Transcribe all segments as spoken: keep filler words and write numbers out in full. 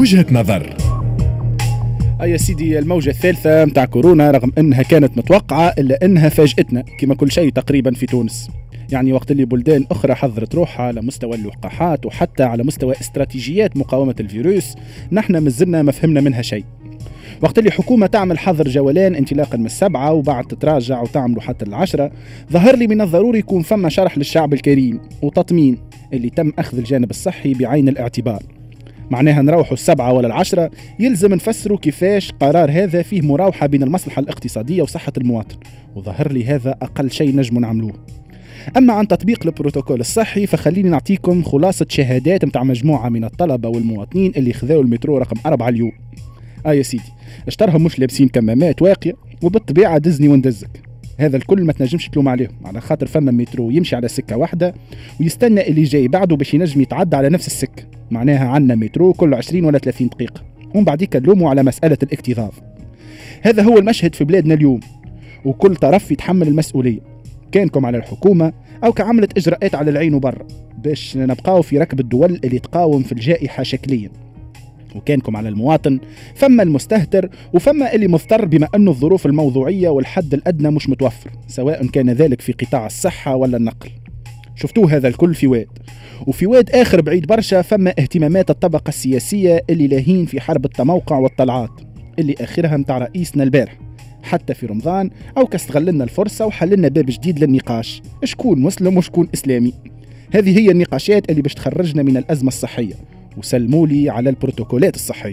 وجهة نظر. أي سيدي، الموجة الثالثة متاع كورونا رغم أنها كانت متوقعة إلا أنها فاجأتنا كما كل شيء تقريبا في تونس. يعني وقت اللي بلدان أخرى حضرت روحها على مستوى اللقاحات وحتى على مستوى استراتيجيات مقاومة الفيروس، نحن مازلنا ما فهمنا منها شيء. وقت اللي حكومة تعمل حظر جولان انطلاقا من السبعة وبعد تتراجع وتعملوا حتى العشرة، ظهر لي من الضروري يكون فما شرح للشعب الكريم وتطمين اللي تم أخذ الجانب الصحي بعين الاعتبار. معناها نروحوا السبعة ولا العشرة، يلزم نفسروا كيفاش قرار هذا فيه مراوحة بين المصلحة الاقتصادية وصحة المواطن، وظهر لي هذا أقل شيء نجم نعملوه. أما عن تطبيق البروتوكول الصحي فخليني نعطيكم خلاصة شهادات متاع مجموعة من الطلبة والمواطنين اللي خذوا المترو رقم أربعة اليوم. آه يا سيدي، اشترهم مش لابسين كمامات واقية وبالطبيعة دزني وندزك. هذا الكل ما تنجمش تلوم عليهم، على خاطر فما مترو يمشي على سكة واحدة ويستنى اللي جاي بعده باش ينجم يتعدى على نفس السكة. معناها عنا مترو كل عشرين ولا ثلاثين دقيقة، ومن بعديك نلوموا على مسألة الاكتظاظ. هذا هو المشهد في بلادنا اليوم، وكل طرف يتحمل المسؤولية، كانكم على الحكومة أو كعملة إجراءات على العين وبرا باش نبقاو في ركب الدول اللي تقاوم في الجائحة شكليا، وكانكم على المواطن فما المستهتر وفما اللي مضطر بما أنه الظروف الموضوعية والحد الأدنى مش متوفر، سواء كان ذلك في قطاع الصحة ولا النقل. شفتوه هذا الكل في واد، وفي واد آخر بعيد برشا فما اهتمامات الطبقة السياسية اللي لاهين في حرب التموقع والطلعات اللي آخرها متاع رئيسنا البارح حتى في رمضان، أو كاستغلنا الفرصة وحللنا باب جديد للنقاش، شكون مسلم وشكون إسلامي. هذه هي النقاشات اللي باش تخرجنا من الأزمة الصحية، وسلمولي على البروتوكولات الصحية.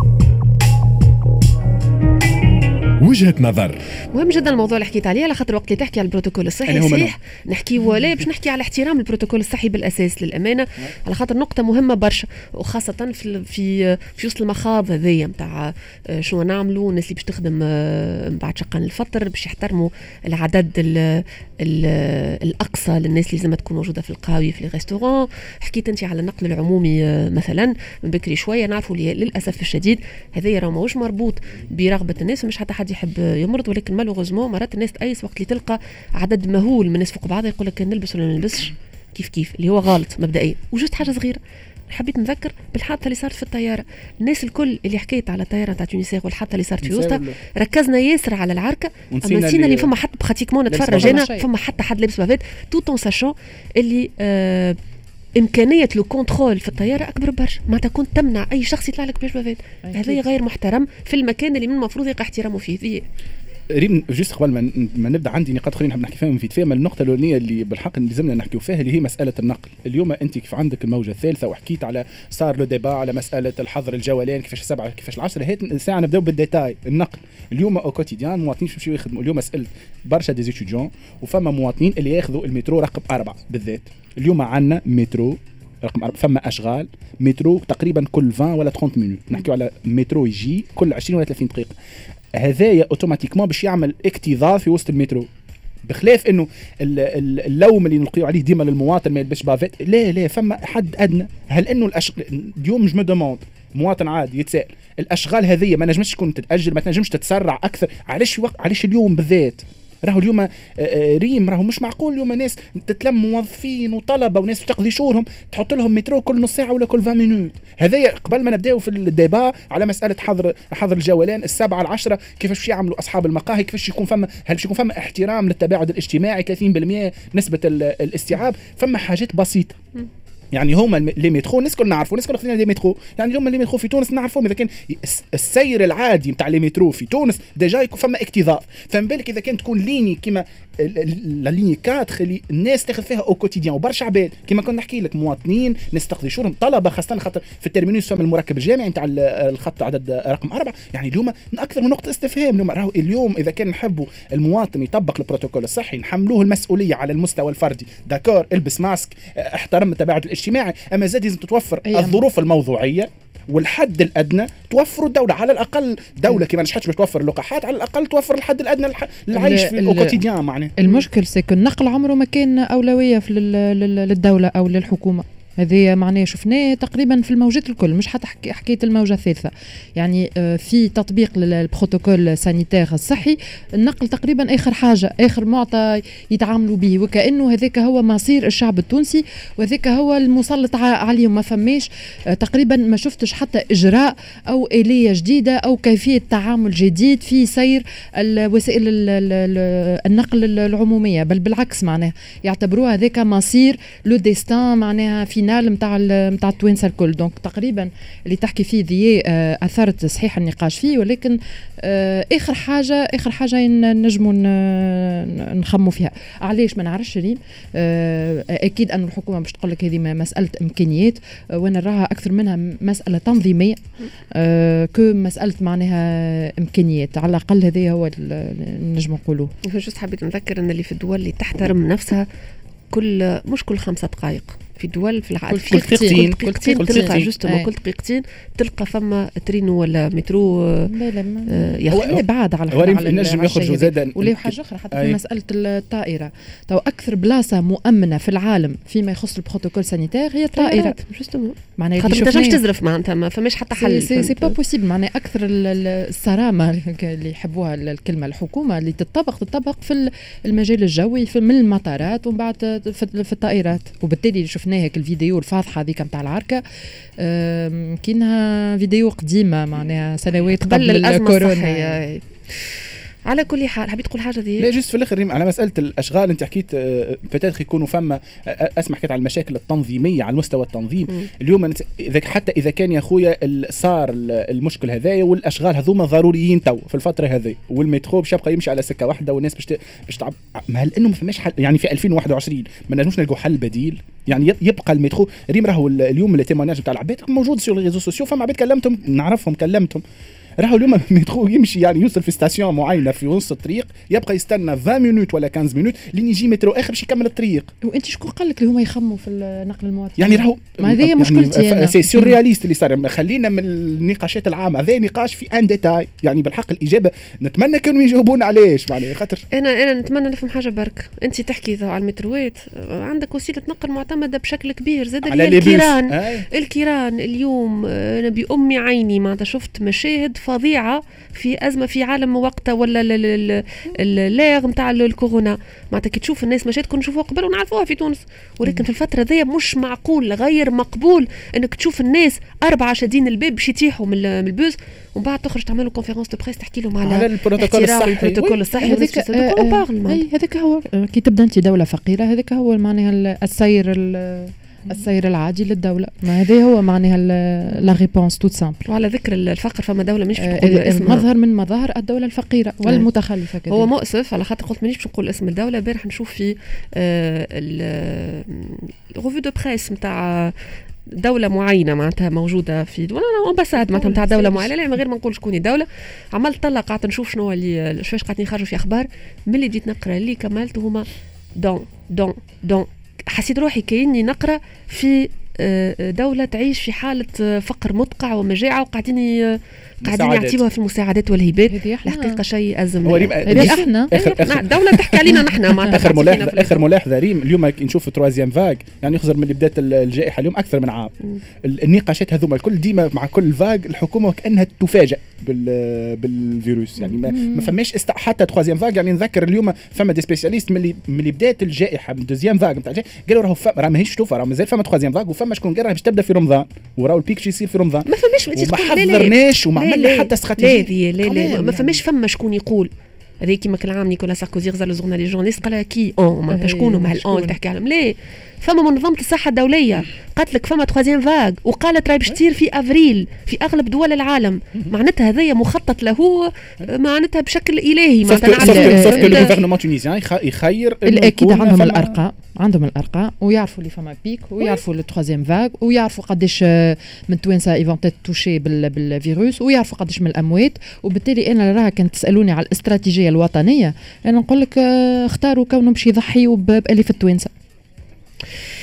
وجهة نظر. مهم جدا الموضوع اللي حكيت عليه، على خاطر وقت اللي تحكي على البروتوكول الصحي صحيح نحكي ولا باش نحكي على احترام البروتوكول الصحي بالاساس للامانه، على خاطر نقطه مهمه برشا، وخاصه في في في وسط المخاض هذيا نتاع شنو نعملوا. الناس اللي باش تخدم بعد شقان الفطر باش يحترموا العدد ال ال الاقصى للناس اللي لازم تكون موجوده في القهاوي في الريستوران. حكيت انت على النقل العمومي مثلا من بكري شويه، نعرفوا للاسف الشديد هذايا راه ماهوش مربوط برغبه الناس، مش حتى حد يحب يمرض، ولكن مالوغوزمون مرات الناس تأيس وقت اللي تلقى عدد مهول من الناس فوق بعض يقول لك نلبس ولا نلبسش كيف كيف، اللي هو غلط مبدئيا. وجست حاجه صغيره حبيت نذكر بالحادثه اللي صارت في الطياره، الناس الكل اللي حكيت على الطياره تاع تونسير والحادثه اللي صارت في وسطها ركزنا ياسر على العركه، اما نسينا اللي فما حد بخاتيكمون نتفرج هنا فما حتى حد لابس بافيت تو طون ساشون اللي آه إمكانية لو كنترول في الطيارة أكبر برشا، ما تكون تمنع أي شخص يطلع لك بيش بافيت. هذا غير محترم في المكان اللي من المفروض يقع احترامه فيه. ذي ريم جوست قبل ما, ما نبدا عندي نقاط اخرين نحب نحكي فيهم في فيهم. النقطه الاولانيه اللي بالحق اللي لازمنا نحكيو فيها اللي هي مساله النقل. اليوم انت كيف عندك الموجه الثالثه وحكيت على صار لو ديبا على مساله الحظر الجولان كيفاش السبعه كيفاش العشره، هات الساعه نبداو بالديتاي. النقل اليوم او كوتيديان مواطنين يمشيو يخدموا اليوم، مساله برشا دي ستوديون وفما مواطنين اللي ياخذوا المترو رقم أربعة بالذات. اليوم عندنا مترو رقم أربعة، فما أشغال مترو تقريبا كل عشرين ولا ثلاثين مينوت، نحكيو على مترو يجي كل عشرين ولا ثلاثين دقيقة. هذايا اوتوماتيكمون باش يعمل اكتظاظ في وسط المترو، بخلاف انه اللوم اللي نلقيو عليه ديما للمواطن ما يلبسش بافيت. لا لا فما حد ادنى. هل انه الأش... اليوم جو دوموند مواطن عادي يتساءل الاشغال هذه ما نجمش تكون تتاجل، ما تنجمش تتسرع اكثر؟ علاش وق... علاش اليوم بالذات؟ راهو اليوم ريم راهو مش معقول اليوم ناس تتلم موظفين وطلبه وناس تقضي شهورهم تحط لهم مترو كل نص ساعه ولا كل عشرين مينوت. هذايا قبل ما نبداو في الديبا على مساله حظر حظر الجولان السبعه العشره، كيفاش يعملوا اصحاب المقاهي، كيفاش يكون فما هل باش يكون فما احترام للتباعد الاجتماعي ثلاثين بالمئة نسبه الاستيعاب. فما حاجات بسيطه يعني هما لي مترو الناس كلنا نعرفوا، الناس كلنا خذينا لي مترو، يعني اليوم لي مترو في تونس نعرفهم. اذا كان السير العادي نتاع لي مترو في تونس ديجا يكون فما اكتظاظ، فما بالك اذا كانت تكون ليني كيما لا ليني أربعة اللي الناس تاخذ فيها او كوتيديان وبرشا عباد كيما كنا نحكي لك مواطنين ناس تقضي شهورهم طلبه، خاصه خاطر في الترمينوس فما المركب الجامعي نتاع الخط عدد رقم أربعة. يعني اليوم اكثر من نقطه استفهام. اليوم راهو اليوم اذا كان نحبوا المواطن يطبق البروتوكول الصحي نحملوه المسؤوليه على المستوى الفردي، داكور البس ماسك احترم التباعد الاجتماعي، اما زاد لازم تتوفر أيام. الظروف الموضوعيه والحد الادنى توفر الدوله، على الاقل دوله كما نجحتش باش توفر اللقاحات على الاقل توفر الحد الادنى للعيش في الكوتيديان. معناه المشكل سيكون النقل عمره ما كان اولويه في للدوله او للحكومه، هذه معناه شفناه تقريبا في الموجات الكل، مش حتى حكايه الموجه الثالثه. يعني في تطبيق للبروتوكول سانيتير الصحي، النقل تقريبا اخر حاجه، اخر معطى يتعاملوا به، وكانه هذاك هو مصير الشعب التونسي وهذاك هو المسلط عليهم. ما فماش تقريبا، ما شفتش حتى اجراء او اليه جديده او كيفيه تعامل جديد في سير الوسائل النقل العموميه، بل بالعكس معناها يعتبروها هذاك مصير لو ديستان معناها فينال نتاع نتاع التوانسه الكل. دونك تقريبا اللي تحكي فيه ذي اثرت صحيح النقاش فيه، ولكن اخر حاجه اخر حاجه نجموا نخموا فيها. علاش ما نعرفش ريم؟ اكيد ان الحكومه باش تقول لك هذه مساله امكانيات، وانا نراها اكثر منها مساله تنظيميه كو مساله معناها امكانيات. على الاقل هذا هو نجم نقولوه. جوست حبيت نذكر ان اللي في الدول اللي تحترم نفسها كل مش كل خمسة دقائق، في دول في العالم كل دقيقتين كل دقيقتين تلقى جوستومون كل دقيقتين تلقى فما ترينو ولا مترو يخلي بعاد على الحال النجم يخرجوا زادا. ولا حاجه اخرى حتى في مساله الطائره، تو اكثر بلاصه مؤمنه في العالم فيما يخص البروتوكول سانيتير هي الطائره جوستومون. معناها خاطر ما تنجمش تزرف معناتها ما فماش حتى حل. سي سي با بوسيبل. معناها اكثر الصرامه اللي يحبوها الكلمه الحكومه اللي تطبق تطبق في المجال الجوي في من المطارات ومن بعد في الطائرات. وبالتالي شفنا هيك الفيديو الفاضحه هذيك نتاع العركه، كاينها فيديو قديمه معناها سنوات قبل الكورونا. على كل حال حبيت تقول حاجه دي؟ لا جست في الاخر على مساله الاشغال. انت حكيت بتاتخ يكونوا فما اسمع حكيت على المشاكل التنظيميه على المستوى التنظيم. م. اليوم اذا حتى اذا كان يا خويا صار المشكل هذايا والاشغال هذوما ضروريين تو في الفتره هذه، والمترو باش يبقى يمشي على سكه واحده والناس باش باش تعب، ما هل انه ما فماش حل يعني في ألفين وواحد وعشرين ما نجموش نلقوا حل بديل؟ يعني يبقى المترو ريم راهو اليوم التيموناج نتاع العباد موجود سور ريزو سوسيو، فما عباد كلمتهم نعرفهم كلمتهم راهو اليوم المترو يمشي يعني يوصل في ستاسيون معينه في نص الطريق يبقى يستنى عشرين مينوت ولا خمسة مينوت لين يجي مترو اخر باش يكمل الطريق. وانت شكون قال لك اللي هما يخموا في النقل المواطن؟ يعني راهو ما هذه مشكلتي يعني سي سورياليست اللي صار. خلينا من النقاشات العامه، هذا نقاش في ان ديتاي يعني بالحق الاجابه نتمنى كانوا يجاوبون علاش معناها خاطر انا انا نتمنى نفهم حاجه برك. انت تحكي على المتروات، عندك وسيله نقل معتمده بشكل كبير زاد اللي هي الكيران. آه. الكيران اليوم انا بامي عيني معناتها شفت مشاهد فظيعه في أزمة في عالم وقتها ولا اللاغ نتاع الكورونا. معناتها كي تشوف الناس مشات كنا نشوفوها قبل ونعرفوها في تونس، ولكن في الفترة ذي مش معقول غير مقبول انك تشوف الناس أربعة شادين الباب باش يتيحوا من البوز ومن بعد تخرج تعمل له كونفيرونس دو بريس تحكي لهم على البروتوكول الصحي. البروتوكول الصحي هذاك هذاك هو كي تبدا انت دولة فقيرة، هذاك هو معناها السير السير العادي للدولة. ما هذا هو معناها لا ريبونس توت سامبل. وعلى ذكر الفقر فما دولة مش بتقول اسمها، مظهر من مظاهر الدولة الفقيرة والمتخلفة كذا. هو مؤسف على خاطر قلت مانيش باش نقول اسم الدولة. بارح نشوف في الريفيو دو بريس نتاع دولة معينة معناتها موجودة في ولا امباساد معناتها نتاع دولة معينة، لا من غير ما نقول شكون الدولة. عملت طلع قعدت نشوف شنو اللي شويش قاعدين يخرجوا في اخبار. ملي بديت نقرا اللي كملت هما دون دون دون حسيت روحي كأني نقرأ في دولة تعيش في حالة فقر مدقع ومجاعة وقاعدين قاعدين يعطيوها في المساعدات والهبات. الحقيقة شيء أزم. هذه احنا دولة تحكي علينا نحن معناتها. آخر ملاحظة آخر ملاحظة ريم اليوم نشوف تروازيام فاغ يعني يخزر من اللي بدات الجائحة اليوم أكثر من عام. النقاشات هذوما الكل ديما مع كل فاغ الحكومة وكأنها تفاجأ بال بالفيروس يعني ما, ما فماش است... حتى تروازيام فاغ. يعني نذكر اليوم فما دي سبيسياليست من اللي من اللي بدات الجائحة من دوزيام فاغ نتاع قالوا راهو راه ماهيش شوف راه مازال فما تروازيام فاغ وفما شكون قال راه باش تبدا في رمضان وراهو البيك يصير في رمضان. ما فماش ما حضرناش وما عملنا حتى استراتيجيه. لا لا لا ما فماش فما شكون يقول هذا كيما كل عام نيكولا ساركوزي غزال الجورنالي جورناليست قال كي اون ما شكون مع الاون تحكي عليهم. لا فما منظمه الصحه الدوليه قالت لك فما تروازيام فاغ وقالت راهي باش تصير في افريل في اغلب دول العالم. معناتها هذايا مخطط له معناتها بشكل الهي. مثلا سوف الغوفرنمون تونيزيان يخير الاكيد عندهم الارقام عندهم الارقام ويعرفوا اللي فما بيك ويعرفوا التروازيام فاغ ويعرفوا قداش من توانسه ايفونتات توشي بالفيروس ويعرفوا قداش من الاموات. وبالتالي انا راها كنت تسالوني على الاستراتيجيه الوطنيه انا نقول لك اختاروا كونهم باش يضحيوا بالف التوانسه.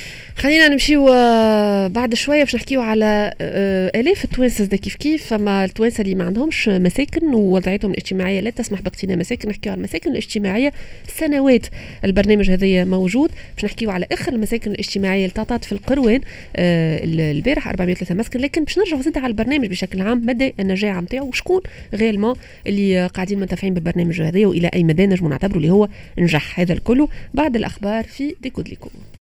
خلينا نمشيو بعد شويه باش نحكيو على الاف التوانسه كيف كيف. فما التوانسه اللي ما عندهمش مساكن ووضعيتهم الاجتماعيه لا تسمح باقتناء مساكن. نحكيو على المساكن الاجتماعيه سنوات البرنامج هذا موجود. باش نحكيو على اخر المساكن الاجتماعيه اللي تعطات في القروان البارح أربعمائة وثلاثة مسكن. لكن باش نرجعوا زاد على البرنامج بشكل عام مدى النجاعه نتاعو وشكون غيرمون اللي قاعدين منتفعين بالبرنامج هذا والى اي مدى نجموا نعتبروا اللي هو نجح. هذا الكل بعد الاخبار في ديكود ليكو.